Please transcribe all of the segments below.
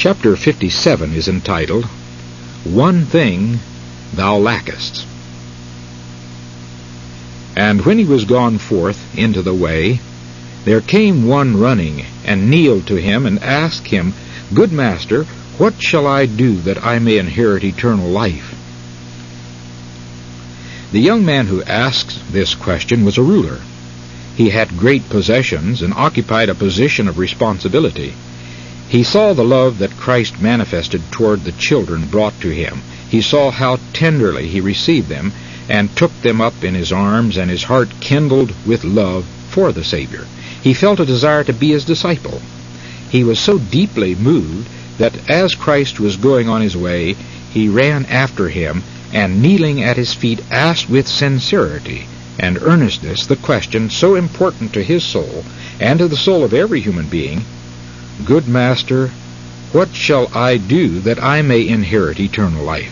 Chapter 57 is entitled, One Thing Thou Lackest. And when he was gone forth into the way, there came one running, and kneeled to him, and asked him, Good Master, what shall I do that I may inherit eternal life? The young man who asked this question was a ruler. He had great possessions and occupied a position of responsibility. He saw the love that Christ manifested toward the children brought to him. He saw how tenderly he received them and took them up in his arms, and his heart kindled with love for the Savior. He felt a desire to be his disciple. He was so deeply moved that as Christ was going on his way, he ran after him and, kneeling at his feet, asked with sincerity and earnestness the question so important to his soul and to the soul of every human being, Good Master, what shall I do that I may inherit eternal life?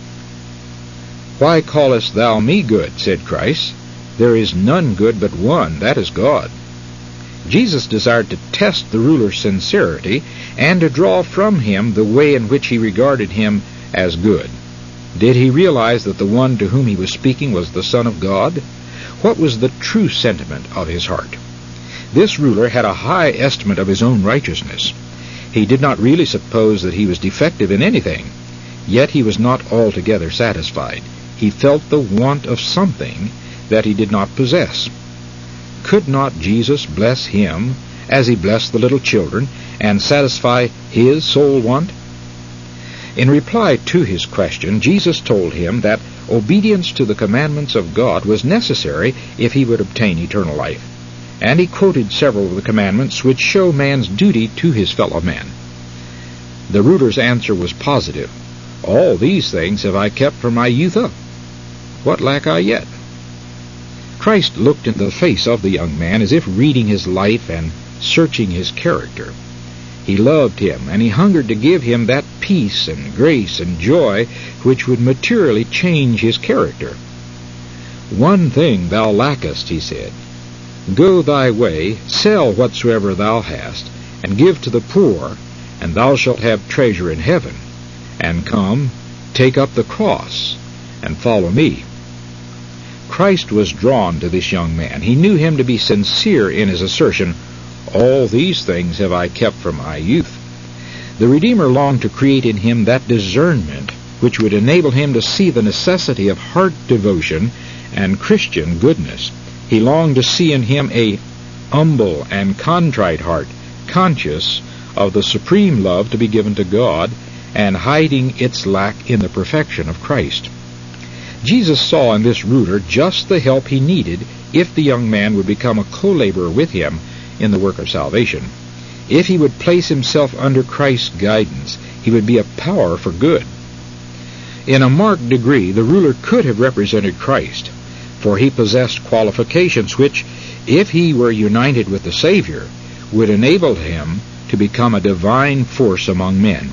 Why callest thou me good? Said Christ. There is none good but one, that is God. Jesus desired to test the ruler's sincerity and to draw from him the way in which he regarded him as good. Did he realize that the one to whom he was speaking was the Son of God? What was the true sentiment of his heart? This ruler had a high estimate of his own righteousness. He did not really suppose that he was defective in anything, yet he was not altogether satisfied. He felt the want of something that he did not possess. Could not Jesus bless him as he blessed the little children and satisfy his soul want? In reply to his question, Jesus told him that obedience to the commandments of God was necessary if he would obtain eternal life. And he quoted several of the commandments which show man's duty to his fellow men. The ruler's answer was positive. All these things have I kept from my youth up. What lack I yet? Christ looked into the face of the young man as if reading his life and searching his character. He loved him, and he hungered to give him that peace and grace and joy which would materially change his character. One thing thou lackest, he said. Go thy way, sell whatsoever thou hast, and give to the poor, and thou shalt have treasure in heaven. And come, take up the cross, and follow me. Christ was drawn to this young man. He knew him to be sincere in his assertion, All these things have I kept from my youth. The Redeemer longed to create in him that discernment which would enable him to see the necessity of heart devotion and Christian goodness. He longed to see in him a humble and contrite heart, conscious of the supreme love to be given to God and hiding its lack in the perfection of Christ. Jesus saw in this ruler just the help he needed if the young man would become a co-laborer with him in the work of salvation. If he would place himself under Christ's guidance, he would be a power for good. In a marked degree, the ruler could have represented Christ, for he possessed qualifications which, if he were united with the Savior, would enable him to become a divine force among men.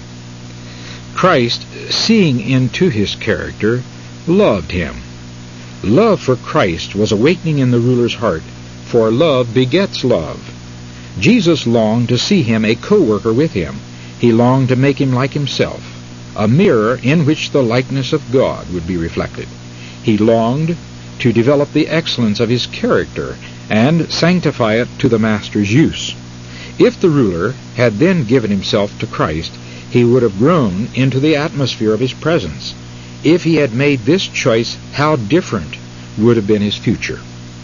Christ, seeing into his character, loved him. Love for Christ was awakening in the ruler's heart, for love begets love. Jesus longed to see him a co-worker with him. He longed to make him like himself, a mirror in which the likeness of God would be reflected. He longed to develop the excellence of his character and sanctify it to the Master's use. If the ruler had then given himself to Christ, he would have grown into the atmosphere of his presence. If he had made this choice, how different would have been his future.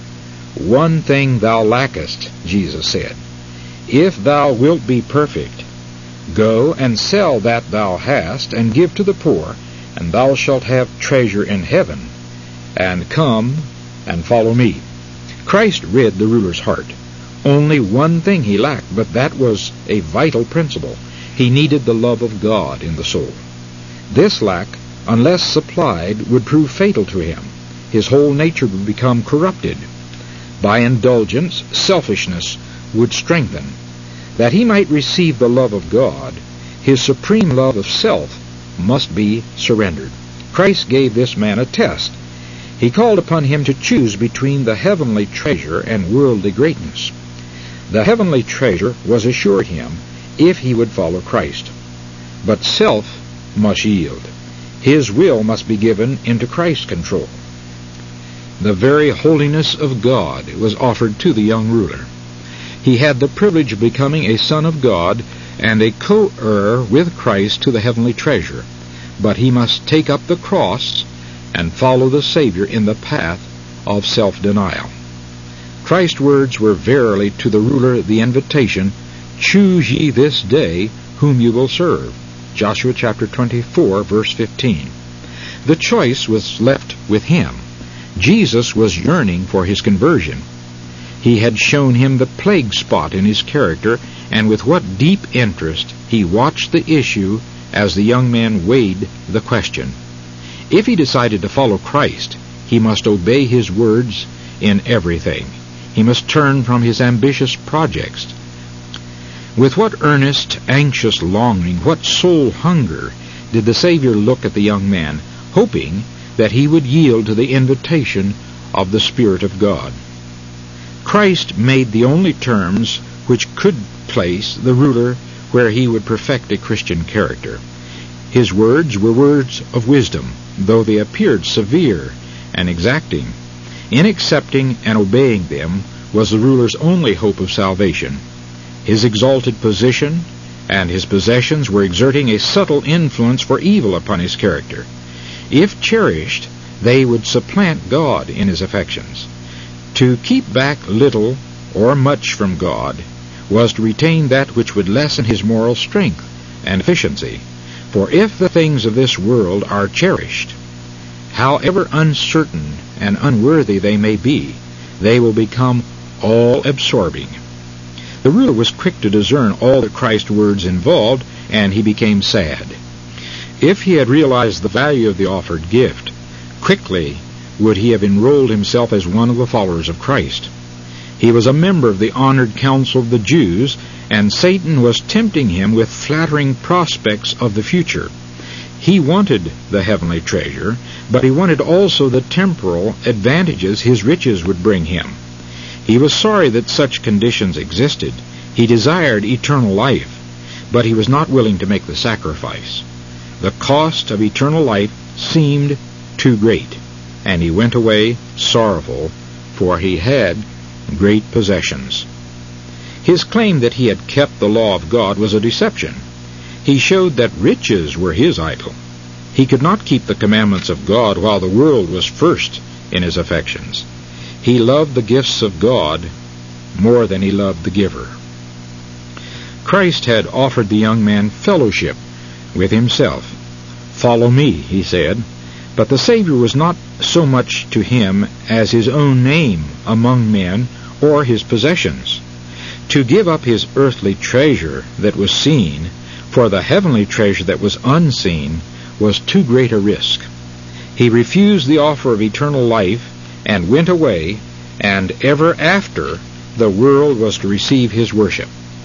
One thing thou lackest, Jesus said. If thou wilt be perfect, go and sell that thou hast, and give to the poor, and thou shalt have treasure in heaven. And come and follow me. Christ read the ruler's heart. Only one thing he lacked, but that was a vital principle. He needed the love of God in the soul. This lack, unless supplied, would prove fatal to him. His whole nature would become corrupted. By indulgence, selfishness would strengthen. That he might receive the love of God, his supreme love of self must be surrendered. Christ gave this man a test. He called upon him to choose between the heavenly treasure and worldly greatness. The heavenly treasure was assured him if he would follow Christ. but self must yield. His will must be given into Christ's control. The very holiness of God was offered to the young ruler. He had the privilege of becoming a son of God and a co-heir with Christ to the heavenly treasure, but he must take up the cross and follow the Savior in the path of self-denial. Christ's words were verily to the ruler the invitation, "Choose ye this day whom you will serve." Joshua chapter 24, verse 15. The choice was left with him. Jesus was yearning for his conversion. He had shown him the plague spot in his character, and with what deep interest he watched the issue as the young man weighed the question. If he decided to follow Christ, he must obey his words in everything. He must turn from his ambitious projects. With what earnest, anxious longing, what soul hunger did the Savior look at the young man, hoping that he would yield to the invitation of the Spirit of God. Christ made the only terms which could place the ruler where he would perfect a Christian character. His words were words of wisdom, though they appeared severe and exacting. In accepting and obeying them was the ruler's only hope of salvation. His exalted position and his possessions were exerting a subtle influence for evil upon his character. If cherished, they would supplant God in his affections. To keep back little or much from God was to retain that which would lessen his moral strength and efficiency. For if the things of this world are cherished, however uncertain and unworthy they may be, they will become all-absorbing. The ruler was quick to discern all that Christ's words involved, and he became sad. If he had realized the value of the offered gift, quickly would he have enrolled himself as one of the followers of Christ. He was a member of the honored council of the Jews, and Satan was tempting him with flattering prospects of the future. He wanted the heavenly treasure, but he wanted also the temporal advantages his riches would bring him. He was sorry that such conditions existed. He desired eternal life, but he was not willing to make the sacrifice. The cost of eternal life seemed too great, and he went away sorrowful, for he had great possessions. His claim that he had kept the law of God was a deception. He showed that riches were his idol. He could not keep the commandments of God while the world was first in his affections. He loved the gifts of God more than he loved the giver. Christ had offered the young man fellowship with himself. "Follow me," he said. But the Savior was not so much to him as his own name among men or his possessions. To give up his earthly treasure that was seen for the heavenly treasure that was unseen was too great a risk. He refused the offer of eternal life and went away, and ever after the world was to receive his worship.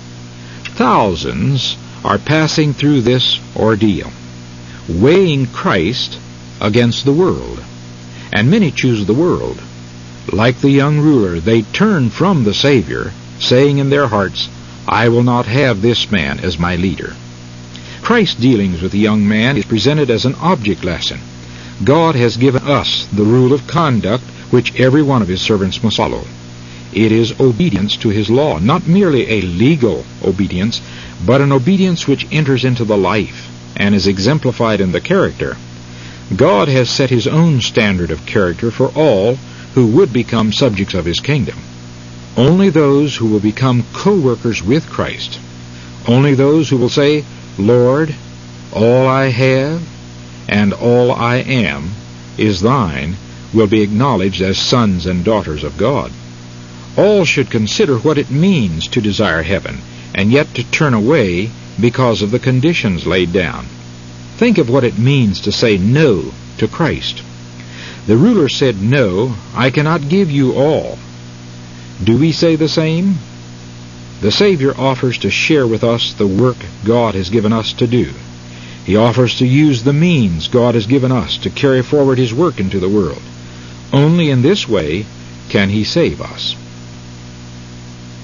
Thousands are passing through this ordeal, weighing Christ against the world, and many choose the world. Like the young ruler, they turn from the Savior, saying in their hearts, "I will not have this man as my leader." Christ's dealings with the young man is presented as an object lesson. God has given us the rule of conduct which every one of his servants must follow. It is obedience to his law, not merely a legal obedience, but an obedience which enters into the life and is exemplified in the character. God has set his own standard of character for all who would become subjects of his kingdom. Only those who will become co-workers with Christ, only those who will say, "Lord, all I have and all I am is thine," will be acknowledged as sons and daughters of God. All should consider what it means to desire heaven, and yet to turn away because of the conditions laid down. Think of what it means to say no to Christ. The ruler said, "No, I cannot give you all." Do we say the same? The Savior offers to share with us the work God has given us to do. He offers to use the means God has given us to carry forward his work into the world. Only in this way can he save us.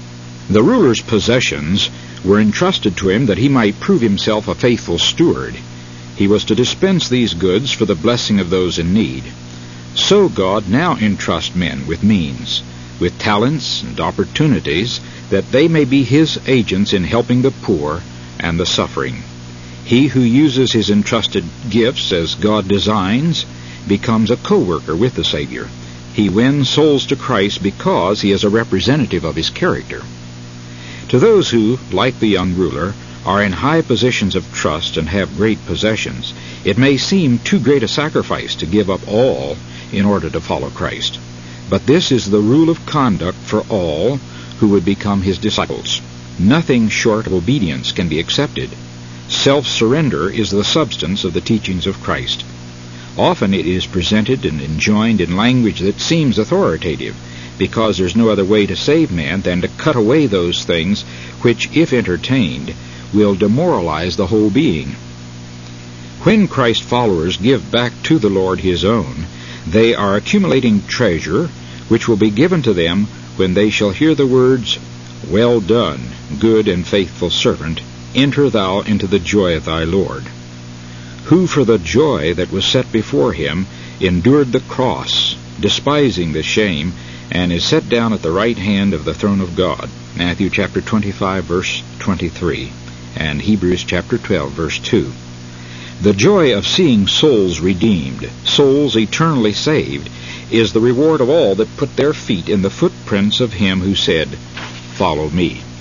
The ruler's possessions were entrusted to him that he might prove himself a faithful steward. He was to dispense these goods for the blessing of those in need. So God now entrusts men with means, with talents and opportunities, that they may be His agents in helping the poor and the suffering. He who uses his entrusted gifts as God designs becomes a co-worker with the Savior. He wins souls to Christ because he is a representative of His character. To those who, like the young ruler, are in high positions of trust and have great possessions, it may seem too great a sacrifice to give up all in order to follow Christ. But this is the rule of conduct for all who would become His disciples. Nothing short of obedience can be accepted. Self-surrender is the substance of the teachings of Christ. Often it is presented and enjoined in language that seems authoritative, because there's no other way to save man than to cut away those things which, if entertained, will demoralize the whole being. When Christ followers give back to the Lord His own, they are accumulating treasure, which will be given to them when they shall hear the words, "Well done, good and faithful servant, enter thou into the joy of thy Lord," who for the joy that was set before him endured the cross, despising the shame, and is set down at the right hand of the throne of God. Matthew chapter 25, verse 23, and Hebrews chapter 12, verse 2. The joy of seeing souls redeemed, souls eternally saved, is the reward of all that put their feet in the footprints of Him who said, "Follow me."